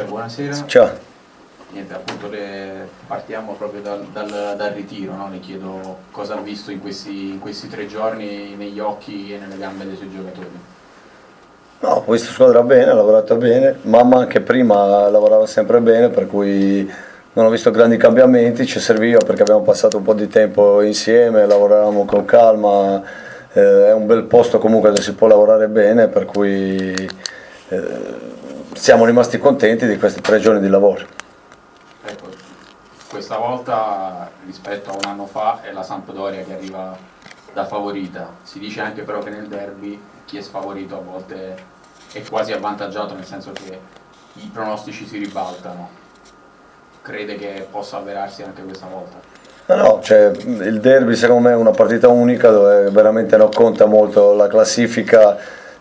buonasera. Ciao. Niente, appunto partiamo proprio dal ritiro, no? Le chiedo cosa ha visto in questi 3 giorni negli occhi e nelle gambe dei suoi giocatori. No, ho visto squadra bene, ha lavorato bene, mamma anche prima lavorava sempre bene, per cui non ho visto grandi cambiamenti, ci serviva perché abbiamo passato un po' di tempo insieme, lavoravamo con calma, è un bel posto comunque dove si può lavorare bene, per cui siamo rimasti contenti di questi 3 giorni di lavoro. Ecco, questa volta rispetto a un anno fa è la Sampdoria che arriva da favorita, si dice anche però che nel derby chi è sfavorito a volte è quasi avvantaggiato, nel senso che i pronostici si ribaltano. Crede che possa avverarsi anche questa volta? No, cioè, il derby secondo me è una partita unica dove veramente non conta molto la classifica,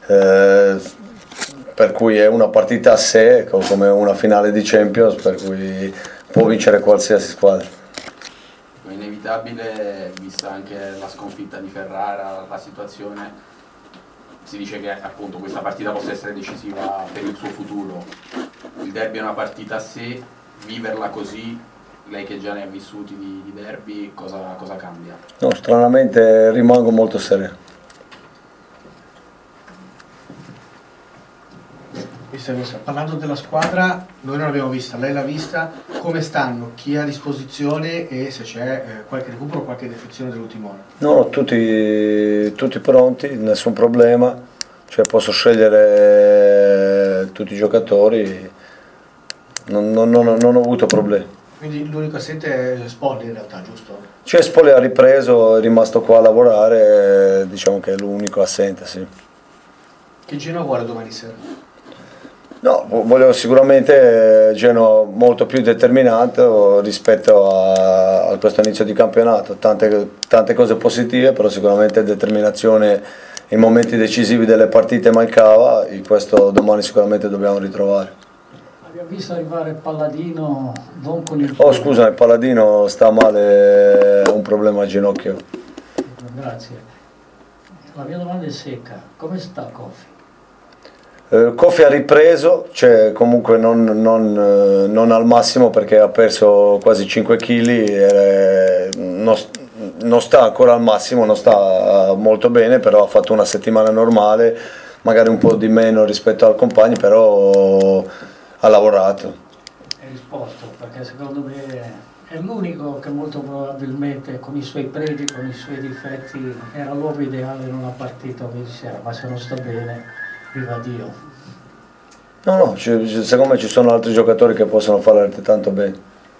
per cui è una partita a sé, come una finale di Champions, per cui può vincere qualsiasi squadra. È inevitabile, vista anche la sconfitta di Ferrara, la situazione, si dice che appunto questa partita possa essere decisiva per il suo futuro. Il derby è una partita a sé, viverla così, lei che già ne ha vissuti di derby, cosa cambia? No, stranamente rimango molto sereno. Parlando della squadra, noi non l'abbiamo vista, lei l'ha vista, come stanno, chi è a disposizione e se c'è qualche recupero o qualche defezione dell'ultima ora? No, tutti pronti, nessun problema, cioè posso scegliere tutti i giocatori, non ho avuto problemi. Quindi l'unico assente è Spolli in realtà, giusto? Cioè Spolli ha ripreso, è rimasto qua a lavorare, diciamo che è l'unico assente, sì. Che Genoa vuole domani sera? No, volevo sicuramente Genoa molto più determinante rispetto a questo inizio di campionato, tante cose positive, però sicuramente determinazione in momenti decisivi delle partite mancava, e questo domani sicuramente dobbiamo ritrovare. Abbiamo visto arrivare Palladino non con il... Oh scusa, il Palladino sta male, ha un problema al ginocchio. Grazie. La mia domanda è secca, come sta Kofi? Kofi ha ripreso, cioè comunque non al massimo perché ha perso quasi 5 kg, non sta ancora al massimo, non sta molto bene, però ha fatto una settimana normale, magari un po' di meno rispetto al compagno, però ha lavorato. Hai risposto, perché secondo me è l'unico che molto probabilmente con i suoi pregi, con i suoi difetti era l'uomo ideale in una partita come di sera, ma se non sta bene... Viva Dio. No, secondo me ci sono altri giocatori che possono fare altrettanto bene.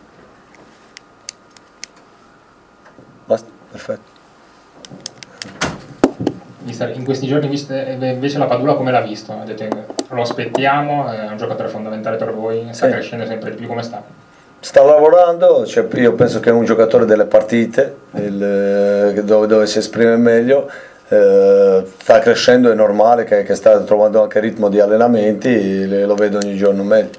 Basta, perfetto. Mister, in questi giorni invece la Padula come l'ha visto? Ha detto lo aspettiamo, è un giocatore fondamentale per voi, sta crescendo sempre di più, come sta? Sta lavorando, cioè io penso che è un giocatore delle partite, dove si esprime meglio. Sta crescendo, è normale che sta trovando anche ritmo di allenamenti, lo vedo ogni giorno meglio.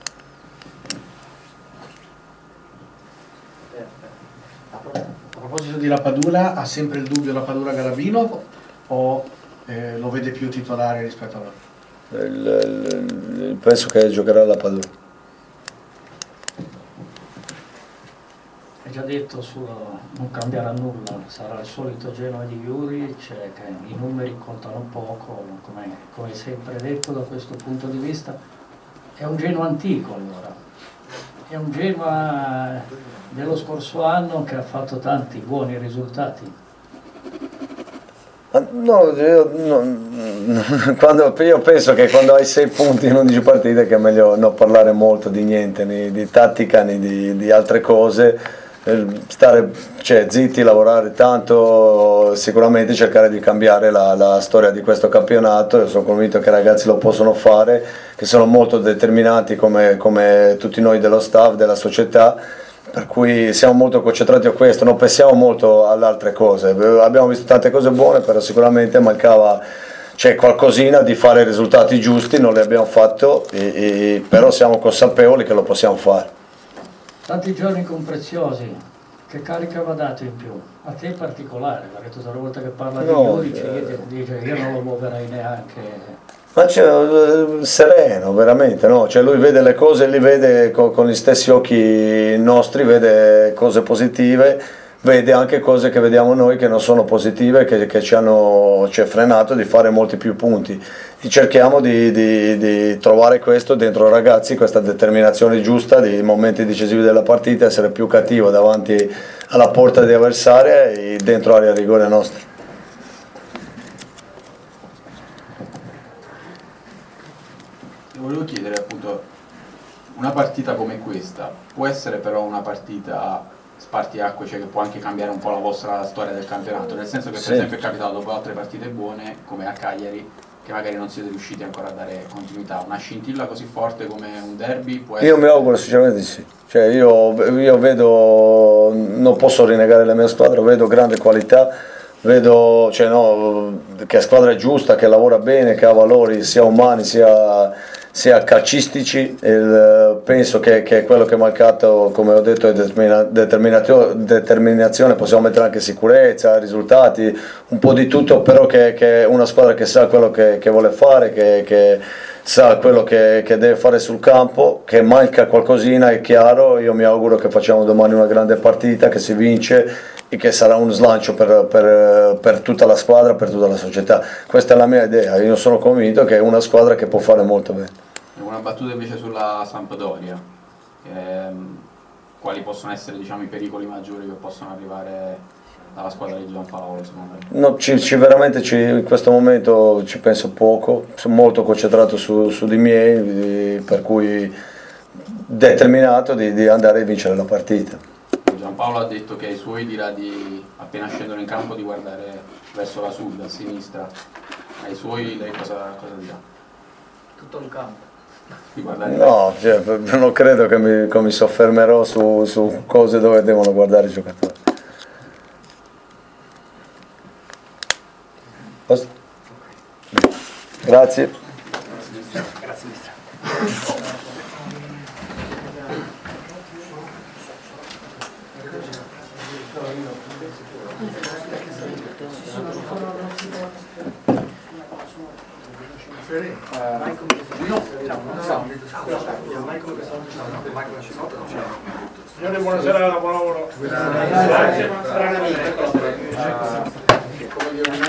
A proposito di Lapadula, ha sempre il dubbio Lapadula-Garavino o lo vede più titolare rispetto a loro? Penso che giocherà Lapadula. Hai già detto non cambierà nulla, sarà il solito Genoa di Juric, che i numeri contano poco, come hai sempre detto da questo punto di vista. È un Genoa antico allora, è un Genoa dello scorso anno che ha fatto tanti buoni risultati. No, io penso che quando hai 6 punti in 11 partite che è meglio non parlare molto di niente, né di tattica né di altre cose. Stare zitti, lavorare tanto, sicuramente cercare di cambiare la storia di questo campionato. Io sono convinto che i ragazzi lo possono fare, che sono molto determinati come tutti noi dello staff, della società, per cui siamo molto concentrati a questo, non pensiamo molto alle altre cose. Abbiamo visto tante cose buone, però sicuramente mancava qualcosina di fare i risultati giusti, non li abbiamo fatto, però siamo consapevoli che lo possiamo fare. Tanti giorni con Preziosi, che carica va dato in più? A te in particolare, perché tutte le volte che parla di No, giudice dice io non lo muoverei neanche. Ma sereno, veramente, no? Cioè lui vede le cose, li vede con gli stessi occhi nostri, vede cose positive, vede anche cose che vediamo noi che non sono positive, che ci hanno frenato di fare molti più punti. E cerchiamo di trovare questo dentro i ragazzi, questa determinazione giusta di momenti decisivi della partita, essere più cattivo davanti alla porta degli avversari e dentro area rigore nostra. Volevo chiedere appunto, una partita come questa può essere però una partita spartiacque, cioè che può anche cambiare un po' la vostra storia del campionato, nel senso che per esempio è capitato dopo altre partite buone, come a Cagliari, che magari non siete riusciti ancora a dare continuità. Una scintilla così forte come un derby può essere... Io mi auguro sinceramente di sì, cioè io vedo, non posso rinnegare la mia squadra, vedo grande qualità, vedo che la squadra è giusta, che lavora bene, che ha valori sia umani sia calcistici. Penso che quello che è mancato, come ho detto, è determinazione, possiamo mettere anche sicurezza, risultati, un po' di tutto, però che è una squadra che sa quello che vuole fare, che sa quello che deve fare sul campo, che manca qualcosina, è chiaro. Io mi auguro che facciamo domani una grande partita, che si vince e che sarà un slancio per tutta la squadra, per tutta la società. Questa è la mia idea, io sono convinto che è una squadra che può fare molto bene. Una battuta invece sulla Sampdoria, quali possono essere, diciamo, i pericoli maggiori che possono arrivare dalla squadra di Giampaolo secondo me? No, veramente in questo momento ci penso poco, sono molto concentrato su di miei, per cui determinato di andare a vincere la partita. Giampaolo ha detto che ai suoi dirà di, appena scendono in campo, di guardare verso la sud, a sinistra. Ai suoi lei cosa dirà? Tutto il campo. No, non credo che mi soffermerò su cose dove devono guardare i giocatori. Grazie. Grazie mister. Signore, buonasera, buon lavoro. Grazie.